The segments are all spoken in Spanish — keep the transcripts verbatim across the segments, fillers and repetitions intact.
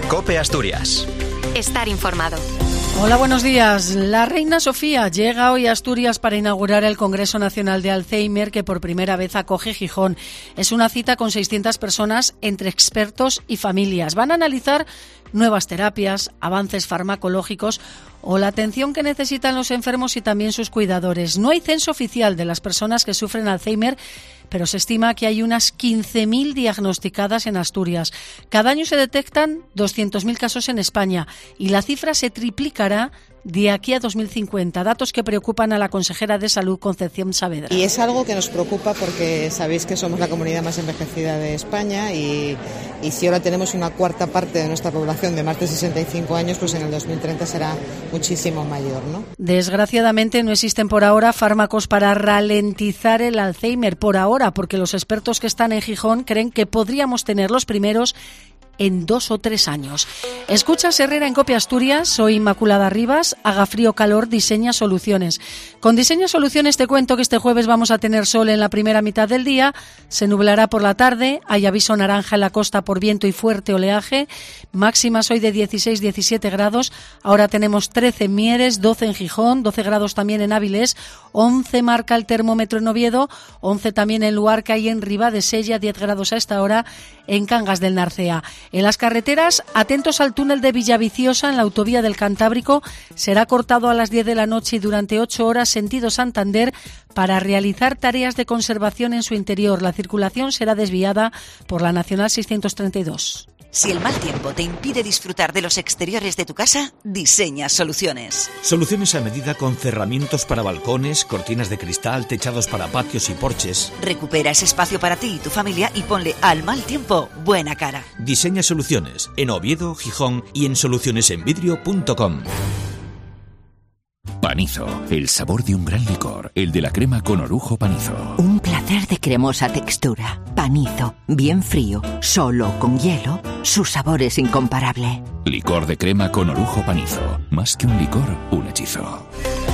COPE Asturias. Estar informado. Hola, buenos días. La reina Sofía llega hoy a Asturias para inaugurar el Congreso Nacional de Alzheimer, que por primera vez acoge Gijón. Es una cita con seiscientas personas entre expertos y familias. Van a analizar nuevas terapias, avances farmacológicos o la atención que necesitan los enfermos y también sus cuidadores. No hay censo oficial de las personas que sufren Alzheimer, pero se estima que hay unas quince mil diagnosticadas en Asturias. Cada año se detectan doscientos mil casos en España y la cifra se triplicará de aquí a dos mil cincuenta, datos que preocupan a la consejera de Salud, Concepción Saavedra. Y es algo que nos preocupa porque sabéis que somos la comunidad más envejecida de España y, y si ahora tenemos una cuarta parte de nuestra población de más de sesenta y cinco años, pues en el dos mil treinta será muchísimo mayor, ¿no? Desgraciadamente no existen por ahora fármacos para ralentizar el Alzheimer, por ahora, porque los expertos que están en Gijón creen que podríamos tener los primeros en dos o tres años. Escuchas Herrera en COPE Asturias, soy Inmaculada Rivas. Haga frío o calor, Diseña Soluciones. Con Diseña Soluciones te cuento que este jueves vamos a tener sol en la primera mitad del día, se nublará por la tarde, hay aviso naranja en la costa por viento y fuerte oleaje, máximas hoy de dieciséis a diecisiete grados, ahora tenemos trece en Mieres, doce en Gijón, doce grados también en Áviles, once marca el termómetro en Oviedo, once también en Luarca y en Ribadesella, diez grados a esta hora en Cangas del Narcea. En las carreteras, atentos al túnel de Villaviciosa en la autovía del Cantábrico. Será cortado a las diez de la noche y durante ocho horas sentido Santander para realizar tareas de conservación en su interior. La circulación será desviada por la Nacional seiscientos treinta y dos. Si el mal tiempo te impide disfrutar de los exteriores de tu casa, Diseña Soluciones. Soluciones a medida con cerramientos para balcones, cortinas de cristal, techados para patios y porches. Recupera ese espacio para ti y tu familia y ponle al mal tiempo buena cara. Diseña Soluciones en Oviedo, Gijón y en soluciones en vidrio punto com. Panizo, el sabor de un gran licor, el de la crema con orujo Panizo. Un placer de cremosa textura. Panizo, bien frío, solo con hielo, su sabor es incomparable. Licor de crema con orujo Panizo, más que un licor, un hechizo.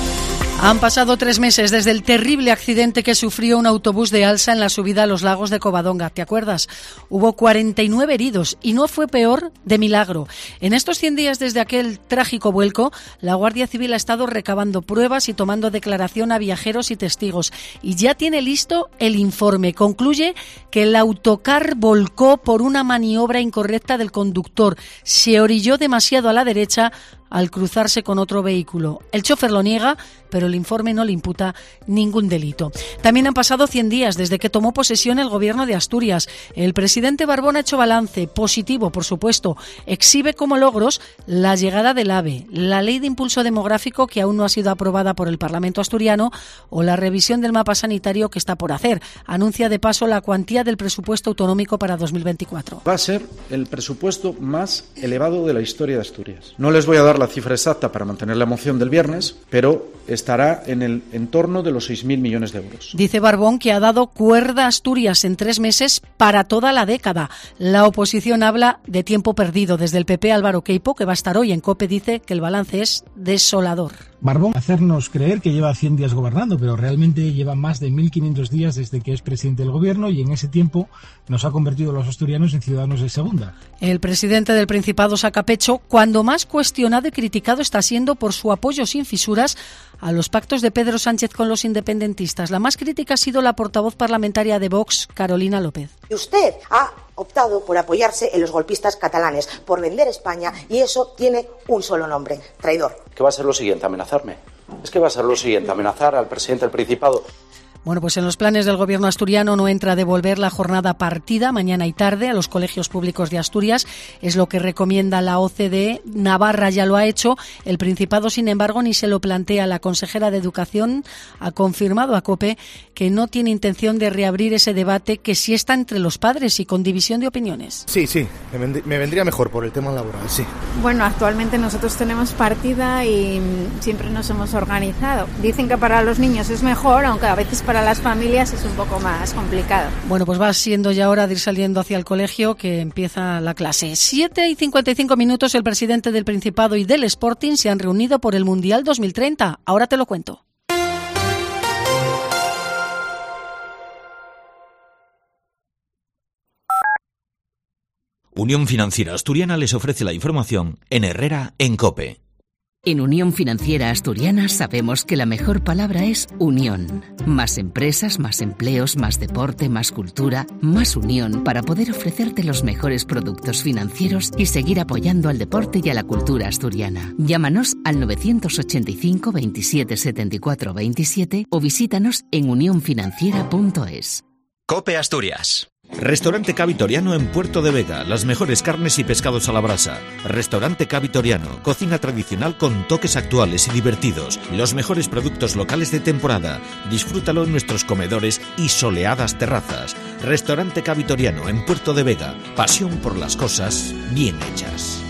Han pasado tres meses desde el terrible accidente que sufrió un autobús de Alsa en la subida a los lagos de Covadonga. ¿Te acuerdas? Hubo cuarenta y nueve heridos y no fue peor de milagro. En estos cien días desde aquel trágico vuelco, la Guardia Civil ha estado recabando pruebas y tomando declaración a viajeros y testigos. Y ya tiene listo el informe. Concluye que el autocar volcó por una maniobra incorrecta del conductor. Se orilló demasiado a la derecha al cruzarse con otro vehículo. El chofer lo niega, pero el informe no le imputa ningún delito. También han pasado cien días desde que tomó posesión el gobierno de Asturias. El presidente Barbón ha hecho balance, positivo, por supuesto. Exhibe como logros la llegada del AVE, la ley de impulso demográfico que aún no ha sido aprobada por el Parlamento asturiano o la revisión del mapa sanitario que está por hacer. Anuncia de paso la cuantía del presupuesto autonómico para dos mil veinticuatro. Va a ser el presupuesto más elevado de la historia de Asturias. No les voy a dar la cifra exacta para mantener la emoción del viernes, pero estará en el entorno de los seis mil millones de euros. Dice Barbón que ha dado cuerda a Asturias en tres meses para toda la década. La oposición habla de tiempo perdido. Desde el P P, Álvaro Queipo, que va a estar hoy en COPE, dice que el balance es desolador. Barbón hacernos creer que lleva cien días gobernando, pero realmente lleva más de mil quinientos días desde que es presidente del gobierno y en ese tiempo nos ha convertido a los asturianos en ciudadanos de segunda. El presidente del Principado saca pecho cuando más cuestionado y criticado está siendo por su apoyo sin fisuras a los pactos de Pedro Sánchez con los independentistas. La más crítica ha sido la portavoz parlamentaria de Vox, Carolina López. Y usted ha optado por apoyarse en los golpistas catalanes, por vender España, y eso tiene un solo nombre: traidor. ¿Qué va a ser lo siguiente? ¿Amenazarme? Es que va a ser lo siguiente, amenazar al presidente del Principado. Bueno, pues en los planes del gobierno asturiano no entra devolver la jornada partida mañana y tarde a los colegios públicos de Asturias. Es lo que recomienda la O C D E. Navarra ya lo ha hecho. El Principado, sin embargo, ni se lo plantea. La consejera de Educación ha confirmado a COPE que no tiene intención de reabrir ese debate que sí está entre los padres y con división de opiniones. Sí, sí, me vendría mejor por el tema laboral, sí. Bueno, actualmente nosotros tenemos partida y siempre nos hemos organizado. Dicen que para los niños es mejor, aunque a veces para las familias es un poco más complicado. Bueno, pues va siendo ya hora de ir saliendo hacia el colegio, que empieza la clase. siete y cincuenta y cinco minutos, el presidente del Principado y del Sporting se han reunido por el Mundial dos mil treinta. Ahora te lo cuento. Unión Financiera Asturiana les ofrece la información en Herrera en COPE. En Unión Financiera Asturiana sabemos que la mejor palabra es unión. Más empresas, más empleos, más deporte, más cultura, más unión para poder ofrecerte los mejores productos financieros y seguir apoyando al deporte y a la cultura asturiana. Llámanos al nueve ochenta y cinco, veintisiete, setenta y cuatro, veintisiete o visítanos en unión financiera punto es. COPE Asturias. Restaurante Cavitoriano en Puerto de Vega, las mejores carnes y pescados a la brasa. Restaurante Cavitoriano, cocina tradicional con toques actuales y divertidos, los mejores productos locales de temporada. Disfrútalo en nuestros comedores y soleadas terrazas. Restaurante Cavitoriano en Puerto de Vega, pasión por las cosas bien hechas.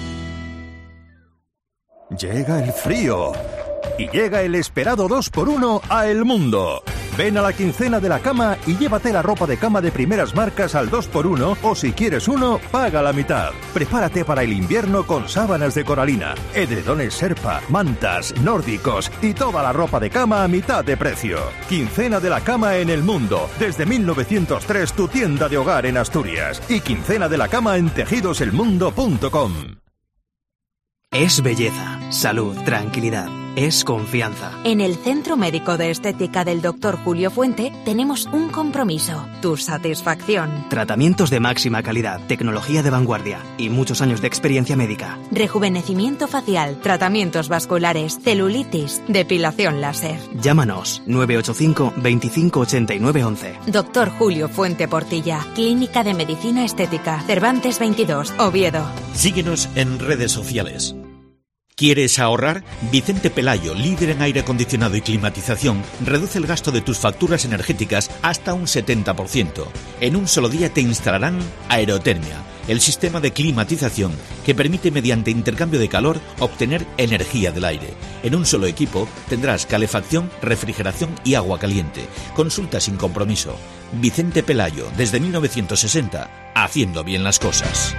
Llega el frío y llega el esperado dos por uno a El Mundo. Ven a la quincena de la cama y llévate la ropa de cama de primeras marcas al dos por uno o si quieres uno, paga la mitad. Prepárate para el invierno con sábanas de coralina, edredones Sherpa, mantas, nórdicos y toda la ropa de cama a mitad de precio. Quincena de la cama en El Mundo. Desde mil novecientos tres tu tienda de hogar en Asturias. Y quincena de la cama en tejidos el mundo punto com. Es belleza, salud, tranquilidad. Es confianza. En el Centro Médico de Estética del doctor Julio Fuente tenemos un compromiso, tu satisfacción. Tratamientos de máxima calidad, tecnología de vanguardia y muchos años de experiencia médica. Rejuvenecimiento facial, tratamientos vasculares, celulitis, depilación láser. Llámanos nueve ocho cinco, veinticinco, ochenta y nueve, once. Doctor Julio Fuente Portilla, Clínica de Medicina Estética, Cervantes veintidós, Oviedo. Síguenos en redes sociales. ¿Quieres ahorrar? Vicente Pelayo, líder en aire acondicionado y climatización, reduce el gasto de tus facturas energéticas hasta un setenta por ciento. En un solo día te instalarán Aerotermia, el sistema de climatización que permite mediante intercambio de calor obtener energía del aire. En un solo equipo tendrás calefacción, refrigeración y agua caliente. Consulta sin compromiso. Vicente Pelayo, desde mil novecientos sesenta, haciendo bien las cosas.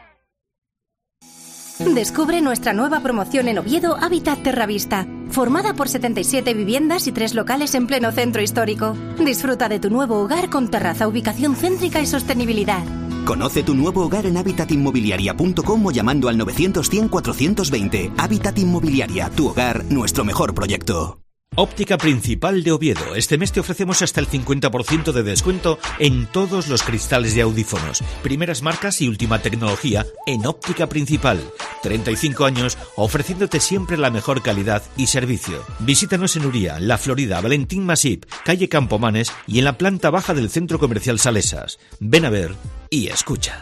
Descubre nuestra nueva promoción en Oviedo, Hábitat Terravista, formada por setenta y siete viviendas y tres locales en pleno centro histórico. Disfruta de tu nuevo hogar con terraza, ubicación céntrica y sostenibilidad. Conoce tu nuevo hogar en hábitat inmobiliaria punto com o llamando al novecientos, cien, cuatrocientos veinte. Hábitat Inmobiliaria, tu hogar, nuestro mejor proyecto. Óptica Principal de Oviedo. Este mes te ofrecemos hasta el cincuenta por ciento de descuento en todos los cristales de audífonos. Primeras marcas y última tecnología en Óptica Principal. treinta y cinco años ofreciéndote siempre la mejor calidad y servicio. Visítanos en Uría, La Florida, Valentín Masip, calle Campomanes y en la planta baja del Centro Comercial Salesas. Ven a ver y escucha.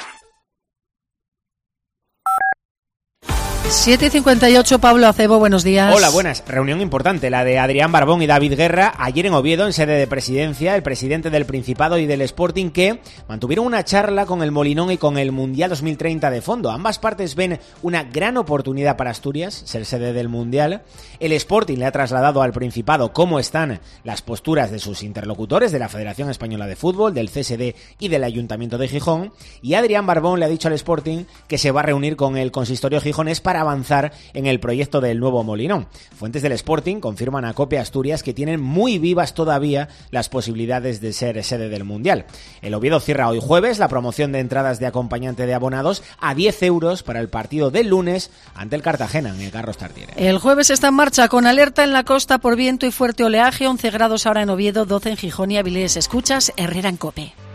siete y cincuenta y ocho, Pablo Acebo, buenos días. Hola, buenas. Reunión importante, la de Adrián Barbón y David Guerra, ayer en Oviedo, en sede de presidencia, el presidente del Principado y del Sporting, que mantuvieron una charla con el Molinón y con el Mundial dos mil treinta de fondo. Ambas partes ven una gran oportunidad para Asturias, ser sede del Mundial. El Sporting le ha trasladado al Principado cómo están las posturas de sus interlocutores, de la Federación Española de Fútbol, del C S D y del Ayuntamiento de Gijón. Y Adrián Barbón le ha dicho al Sporting que se va a reunir con el consistorio gijonés para avanzar en el proyecto del nuevo Molinón. Fuentes del Sporting confirman a COPE Asturias que tienen muy vivas todavía las posibilidades de ser sede del Mundial. El Oviedo cierra hoy jueves la promoción de entradas de acompañante de abonados a diez euros para el partido del lunes ante el Cartagena en el Carlos Tartiere. El jueves está en marcha con alerta en la costa por viento y fuerte oleaje, once grados ahora en Oviedo, doce en Gijón y Avilés. Escuchas Herrera en COPE.